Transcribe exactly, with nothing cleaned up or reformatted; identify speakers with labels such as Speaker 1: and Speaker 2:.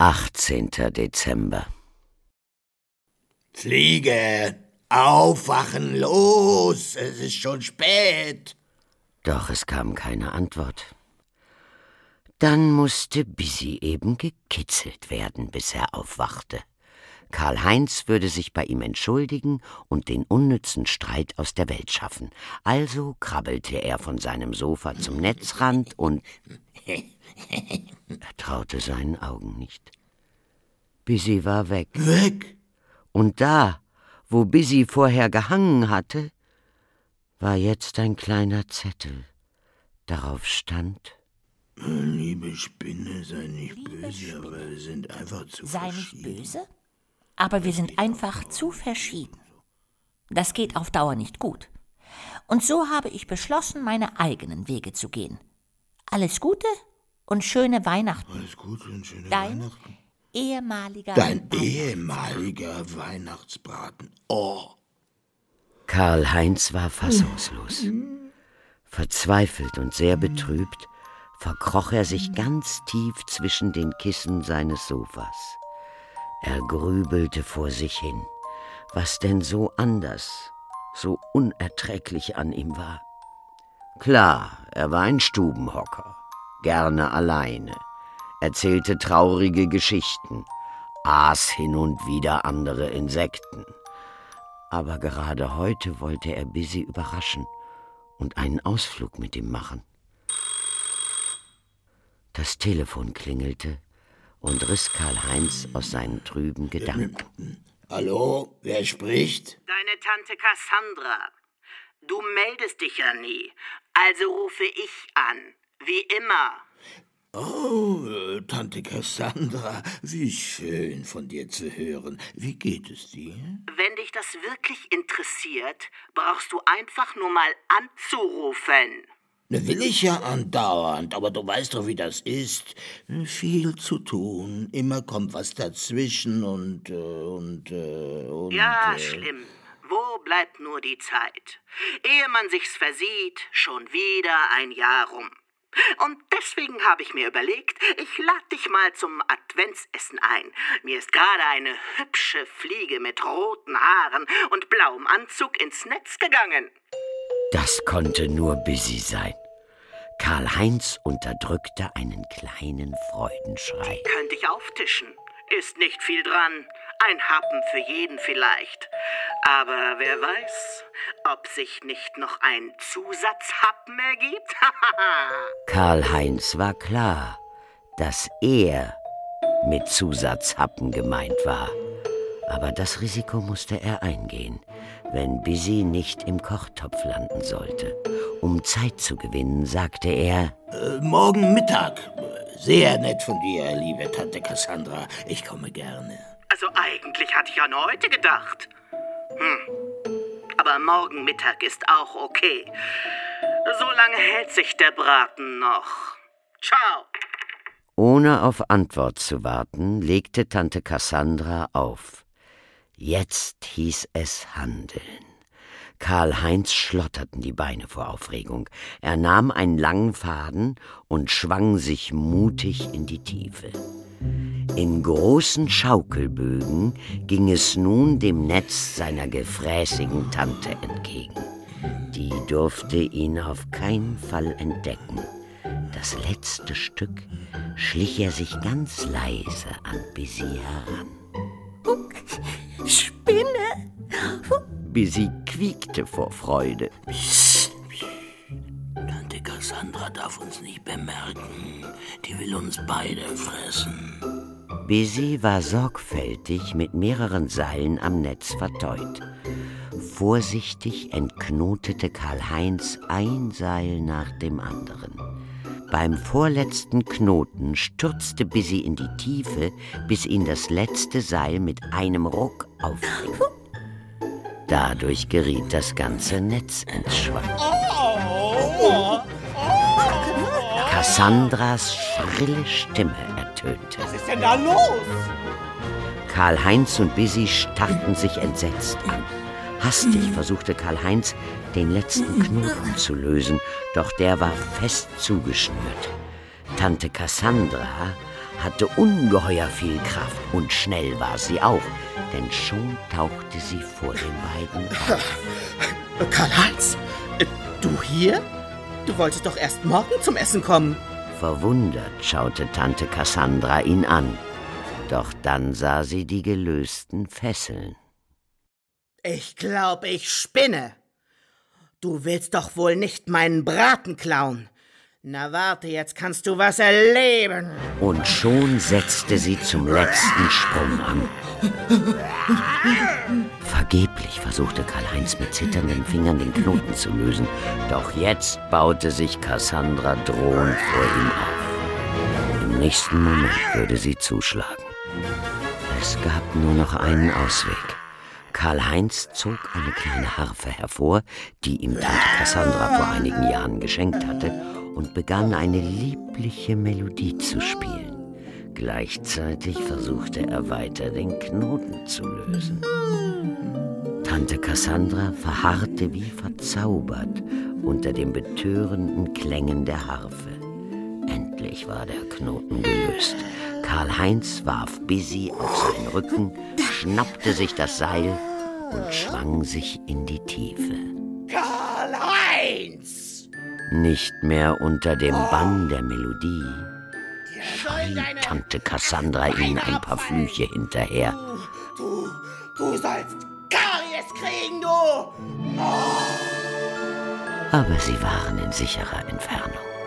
Speaker 1: achtzehnter Dezember.
Speaker 2: Fliege, aufwachen, los, es ist schon spät.
Speaker 1: Doch es kam keine Antwort. Dann musste Bissi eben gekitzelt werden, bis er aufwachte. Karl-Heinz würde sich bei ihm entschuldigen und den unnützen Streit aus der Welt schaffen. Also krabbelte er von seinem Sofa zum Netzrand und er traute seinen Augen nicht. Bissi war weg.
Speaker 2: Weg?
Speaker 1: Und da, wo Bissi vorher gehangen hatte, war jetzt ein kleiner Zettel. Darauf stand:
Speaker 2: Liebe Spinne, sei nicht
Speaker 3: Liebe
Speaker 2: böse,
Speaker 3: Spinne.
Speaker 2: aber wir sind einfach zu
Speaker 3: Sei nicht
Speaker 2: verschieden.
Speaker 3: böse, aber wir sind einfach zu verschieden. Das geht auf Dauer nicht gut. Und so habe ich beschlossen, meine eigenen Wege zu gehen. Alles Gute und schöne Weihnachten.
Speaker 2: Alles Gute und schöne
Speaker 3: Dein
Speaker 2: Weihnachten.
Speaker 3: ehemaliger
Speaker 2: Dein
Speaker 3: Weihnachts-
Speaker 2: ehemaliger Weihnachtsbraten. Oh.
Speaker 1: Karl-Heinz war fassungslos. Verzweifelt und sehr betrübt verkroch er sich ganz tief zwischen den Kissen seines Sofas. Er grübelte vor sich hin, was denn so anders, so unerträglich an ihm war. Klar, er war ein Stubenhocker, gerne alleine, erzählte traurige Geschichten, aß hin und wieder andere Insekten. Aber gerade heute wollte er Bissi überraschen und einen Ausflug mit ihm machen. Das Telefon klingelte und riss Karl-Heinz aus seinen trüben Gedanken.
Speaker 2: Hallo, wer spricht?
Speaker 4: Deine Tante Cassandra. Du meldest dich ja nie, also rufe ich an, wie immer.
Speaker 2: Oh, äh, Tante Cassandra, wie schön von dir zu hören. Wie geht es dir?
Speaker 4: Wenn dich das wirklich interessiert, brauchst du einfach nur mal anzurufen.
Speaker 2: Ne, will ich ja andauernd, aber du weißt doch, wie das ist. Viel zu tun, immer kommt was dazwischen und, äh, und, äh, und...
Speaker 4: Ja,
Speaker 2: äh,
Speaker 4: schlimm. Wo bleibt nur die Zeit? Ehe man sich's versieht, schon wieder ein Jahr rum. Und deswegen habe ich mir überlegt, ich lade dich mal zum Adventsessen ein. Mir ist gerade eine hübsche Fliege mit roten Haaren und blauem Anzug ins Netz gegangen.
Speaker 1: Das konnte nur Bissi sein. Karl-Heinz unterdrückte einen kleinen Freudenschrei.
Speaker 4: Könnte ich auftischen. Ist nicht viel dran. Ein Happen für jeden vielleicht. Aber wer weiß, ob sich nicht noch ein Zusatzhappen ergibt?
Speaker 1: Karl-Heinz war klar, dass er mit Zusatzhappen gemeint war. Aber das Risiko musste er eingehen, wenn Bissi nicht im Kochtopf landen sollte. Um Zeit zu gewinnen, sagte er:
Speaker 2: äh, morgen Mittag. Sehr nett von dir, liebe Tante Cassandra. Ich komme gerne.
Speaker 4: Also eigentlich hatte ich an heute gedacht. Hm. Aber morgen Mittag ist auch okay. So lange hält sich der Braten noch. Ciao.
Speaker 1: Ohne auf Antwort zu warten, legte Tante Cassandra auf. Jetzt hieß es handeln. Karl-Heinz schlotterten die Beine vor Aufregung. Er nahm einen langen Faden und schwang sich mutig in die Tiefe. In großen Schaukelbögen ging es nun dem Netz seiner gefräßigen Tante entgegen. Die durfte ihn auf keinen Fall entdecken. Das letzte Stück schlich er sich ganz leise an Bissi heran.
Speaker 3: Spinne!
Speaker 1: Bissi quiekte vor Freude.
Speaker 2: Psst, psst. Tante Cassandra darf uns nicht bemerken. Die will uns beide fressen.
Speaker 1: Bissi war sorgfältig mit mehreren Seilen am Netz verteut. Vorsichtig entknotete Karl-Heinz ein Seil nach dem anderen. Beim vorletzten Knoten stürzte Bissi in die Tiefe, bis ihn das letzte Seil mit einem Ruck auffing. Dadurch geriet das ganze Netz ins Schwanken. Cassandras schrille Stimme ertönte.
Speaker 5: Was ist denn da los?
Speaker 1: Karl-Heinz und Bissi starrten sich entsetzt an. Hastig versuchte Karl-Heinz, den letzten Knoten zu lösen, doch der war fest zugeschnürt. Tante Cassandra hatte ungeheuer viel Kraft und schnell war sie auch, denn schon tauchte sie vor den beiden auf.
Speaker 5: Karl-Heinz, du hier? Du wolltest doch erst morgen zum Essen kommen.
Speaker 1: Verwundert schaute Tante Cassandra ihn an, doch dann sah sie die gelösten Fesseln.
Speaker 5: Ich glaub, ich spinne. Du willst doch wohl nicht meinen Braten klauen. Na warte, jetzt kannst du was erleben.
Speaker 1: Und schon setzte sie zum letzten Sprung an. Vergeblich versuchte Karl-Heinz mit zitternden Fingern den Knoten zu lösen, doch jetzt baute sich Cassandra drohend vor ihm auf. Im nächsten Moment würde sie zuschlagen. Es gab nur noch einen Ausweg. Karl-Heinz zog eine kleine Harfe hervor, die ihm Tante Cassandra vor einigen Jahren geschenkt hatte, und begann eine liebliche Melodie zu spielen. Gleichzeitig versuchte er weiter, den Knoten zu lösen. Tante Cassandra verharrte wie verzaubert unter den betörenden Klängen der Harfe. Endlich war der Knoten gelöst. Karl-Heinz warf Bissi auf seinen Rücken, schnappte sich das Seil und schwang sich in die Tiefe.
Speaker 5: Karl-Heinz!
Speaker 1: Nicht mehr unter dem Bann der Melodie schrie Tante Cassandra ihnen ein paar Flüche hinterher.
Speaker 5: Du, du, du sollst Karies kriegen, du! Oh.
Speaker 1: Aber sie waren in sicherer Entfernung.